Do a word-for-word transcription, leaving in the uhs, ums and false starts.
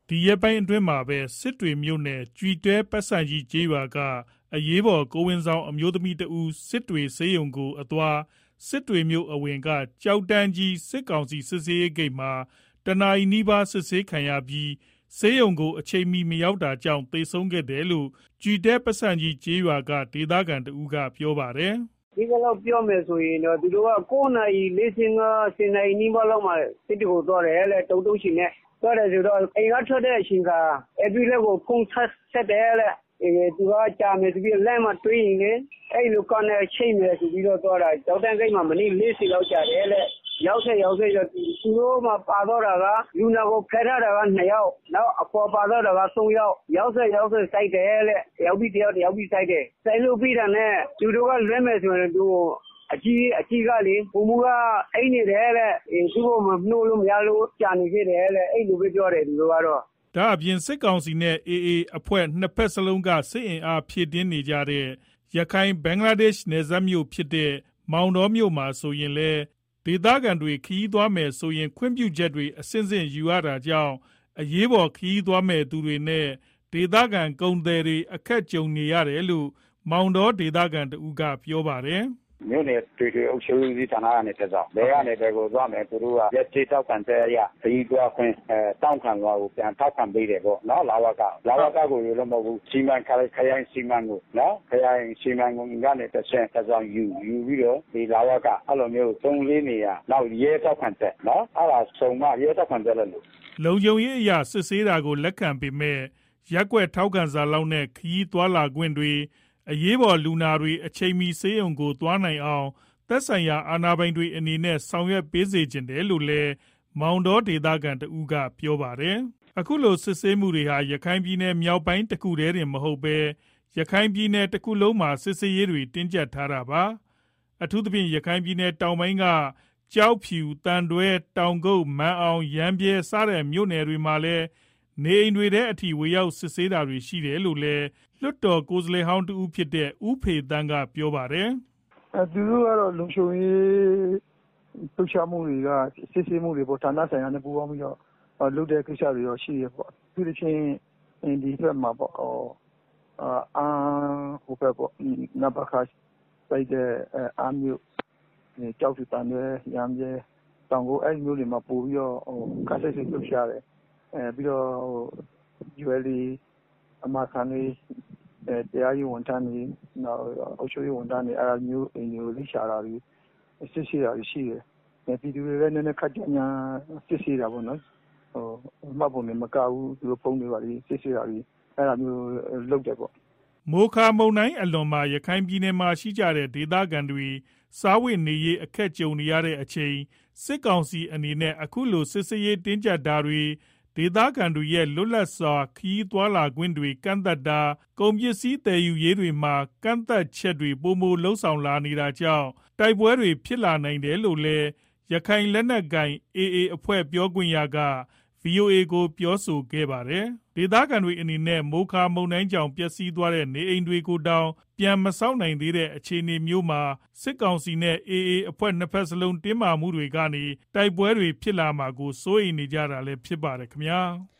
ဒီရက်ပိုင်းအတွင်းမှာပဲစစ်တွေမြို့နယ်ကြွီတဲပတ်စံကြီးကျေးရွာကအရေးပေါ်ကိုဝင်ဆောင်အမျိုးသမီးတဦးစစ်တွေဆေးရုံကိုအသွားစစ်တွေမြို့အဝင်ကကြောက်တန်းကြီးစစ်ကောင်စီစစ်ဆေးရေးဂိတ်မှာတနာရီနီးပါးစစ်ဆေးခံရပြီးဆေးရုံကိုအချိန်မီမရောက်တာကြောင့်သေဆုံးခဲ့တယ်လို့ကြွီတဲပတ်စံကြီးကျေးရွာကဒေသခံတဦးကပြောပါတယ်။ဒီကတော့ပြောမယ်ဆိုရင်တော့သူတို့ကကိုးနာရီလေးဆယ်ငါးဆယ်နာရီနီးပါးလောက်မှစစ်တွေကိုသွားတယ်လေတုံတုံရှင်နဲ့သွားတယ်ဆိုတော့အိမ်ကထွက်တဲ့အချိန်ကအဲ့ဒီလက်ကိုဖုန်းဆက်တယ်လေအဲသူကကြာမယ်ဆိုပြီးလမ်းမှာတွေးရင်လေအဲ့လိုကနေချိန်မယ်ဆိုပြီးတော့သွားတာတောက်တန်းကိတ်မှာမနေ့လေးစီလောက်ကြာတယ်လေရောက်ဆက်ရောက်ဆက်သူတို့မှပါတော့တာကလူနာကိုဖက်ထားတာကနှစ်ယောက်နောက်အပေါ်ပါတော့တာကသုံးယောက်ရောက်ဆက်ရောက်ဆက်စိုက်တယ်လေရောက်ပြီးတယောက်တယောက်ပြီးစိုက်တယ်စိုက်လို့ပြီးတာနဲ့သူတို့ကလွဲမယ်ဆိုရင်သူအကြီးအကြီးကလေဘုံမူကအိနေတယ်လေသူ့ကိုမနှိုးလို့မရလို့ကြာနေခဲ့တယ်လေအဲ့လိုပဲပြောတယ်သူတို့ကတော့ဒါအပြင်စစ်ကောင်စီနဲ့ အေအေ အဖွဲ့နှစ်ဖက်စလုံးကစစ်အင်အားဖြည့်တင်းနေကြတဲ့ရခိုင်ဘင်္ဂလားဒေ့ရှ်နယ်စပ်မြို့ဖြစ်တဲ့မောင်တော်မြို့မှာဆိုရင်လေဒေသခံတွေခရီးသွားမယ်ဆိုရင်ခွင့်ပြုချက်တွေအစစ်အစစ်ယူရတာကြောင့်အရေးပေါ်ခရီးသွားမယ်သူတွေနဲ့ဒေသခံကုန်သည်တွေအခက်ကြုံနေရတယ်လို့မောင်တော်ဒေသခံတဦးကပြောပါတယ်မြို့နယ်တွေတွေအုပ်ချုပ်ရေးဌာနကနေတက်ဆောင်ဘယ်ကနေဘယ်ကိုသွားမယ်သူတို့ကရက်ချေတောက်ခံတဲ့အရာခရီးသွားခွင့်အဲတောင်းခံသွားကိုပြန်ထောက်ခံပေးတယ်ပေါ့နော်လာဝကလာဝကကိုလည်းမဟုတ်ဘူးစီမံခရိုင်စီမံကိုနော်ခရိုင်စီမံကိုကနေတက်ဆင့်တက်ဆောင်ယူယူပြီးတော့ဒီလာဝကအဲ့လိုမျိုးသုံးလေးနေရနောက်ရဲတောက်ခံတဲ့နော်အဲ့ဒါစုံမရဲတောက်ခံတဲ့လို့လုံခြုံရေးအရာစစ်ဆေးတာကိုလက်ခံပေမဲ့ရက်ွက်ထောက်ခံစာလောက်နဲ့ခရီးသွားလာခွင့်တွေအရေးပေါ်လူနာတွေအချိန်မီဆေးရုံကိုသွားနိုင်အောင်သက်ဆိုင်ရာအာဏာပိုင်တွေအနေနဲ့ဆောင်ရွက်ပေးစေချင်တယ်လို့လည်းမောင်တော်ဒေသခံတဦးကပြောပါတယ်။အခုလိုစစ်ဆေးမှုတွေဟာရခိုင်ပြည်နယ်မြောက်ပိုင်းတစ်ခုတည်းတင်မဟုတ်ပဲရခိုင်ပြည်နယ်တစ်ခုလုံးမှာစစ်ဆေးရေးတွေတင်းကျပ်ထားတာပါ။အထူးသဖြင့်ရခိုင်ပြည်နယ်တောင်ပိုင်းကကြောက်ဖြူတန်တွဲတောင်ကုတ်မန်အောင်ရမ်းပြဲစတဲ့မြို့နယ်တွေမှာလည်းနေအိမ်တွေထဲအထိဝေရောက်စစ်ဆေးတာတွေရှိတယ်လို့လည်းလွတ်တော်ကိုယ်စားလှယ်ဟောင်းတူဦးဖြစ်တဲ့ဦးဖေတန်းကပြောပါတယ်။အဲသူတို့ကတော့လုံခြုံရေးလှုပ်ရှားမှုတွေကစစ်ဆေးမှုတွေပေါ့ဌာနဆိုင်ရာနဲ့ပူးပေါင်းပြီးတော့လုပ်တဲ့ကိစ္စတွေတော့ရှိရပေါ့။သူတို့ချင်းဒီဘက်မှာပေါ့အာအာဟိုဘက်ပေါ့နဘခါစိုက်တဲ့အာမျိုးကြောက်တူတန်တွေရမ်းပြဲတောင်ကိုအဲ့မျိုးတွေမှာပို့ပြီးတော့ဟိုကဆက်စစ်လှုပ်ရှားတယ်အဲပြီးတော့ဟိုကျွဲလီအမခံလေးအဲတရားရေးဝန်ထမ်းတွေနောက်အုပ်ချုပ်ရေးဝန်ထမ်းတွေအဲ့မျိုးအင်မျိုးလိရှာတာတွေစစ်ဆေးတာရှိတယ်အဲပြည်သူတွေလည်းနည်းနည်းခက်ကြညာစစ်ဆေးတာပေါ့နော်ဟိုမှတ်ပုံတွေမကဘူးသူတို့ဖုန်းတွေပါလိစစ်ဆေးတာတွေအဲ့လိုမျိုးလုပ်တယ်ပေါ့မိုခါမုံတိုင်းအလွန်မှာရခိုင်ပြည်နယ်မှာရှိကြတဲ့ဒေသခံတွေစားဝတ်နေရေးအခက်ကြုံနေရတဲ့အချိန်စစ်ကောင်စီအနေနဲ့အခုလိုစစ်ဆေးရေးတင်းကျပ်တာတွေဒေသခံတွေရဲ့လွတ်လပ်စွာခရီးသွားလာခွင့်တွေကန့်သတ်တာကုန်ပစ္စည်းသယ်ယူရေးတွေမှာကန့်သတ်ချက်တွေပိုမိုလှုံ့ဆော်လာနေတာကြောင့်တိုက်ပွဲတွေဖြစ်လာနိုင်တယ်လို့လည်းရခိုင်လက်နက်ကိုင် အေအေ အဖွဲ့ပြောခွင့်ရက ဗီအိုအေ ကိုပြောဆိုခဲ့ပါတယ်။ဒေသခံတွေအနေနဲ့မိုခါမုန်တိုင်းကြောင့်ပျက်စီးသွားတဲ့နေအိမ်တွေကိုတောင်ပြန်မဆောက်နိုင်သေးတဲ့အခြေအနေမျိုးမှာစစ်ကောင်စီနဲ့ အေအေ အဖွဲ့နှစ်ဖက်စလုံးတင်းမာမှုတွေကနေတိုက်ပွဲတွေဖြစ်လာမှာကိုစိုးရိမ်နေကြတာလည်းဖြစ်ပါတယ်ခင်ဗျာ။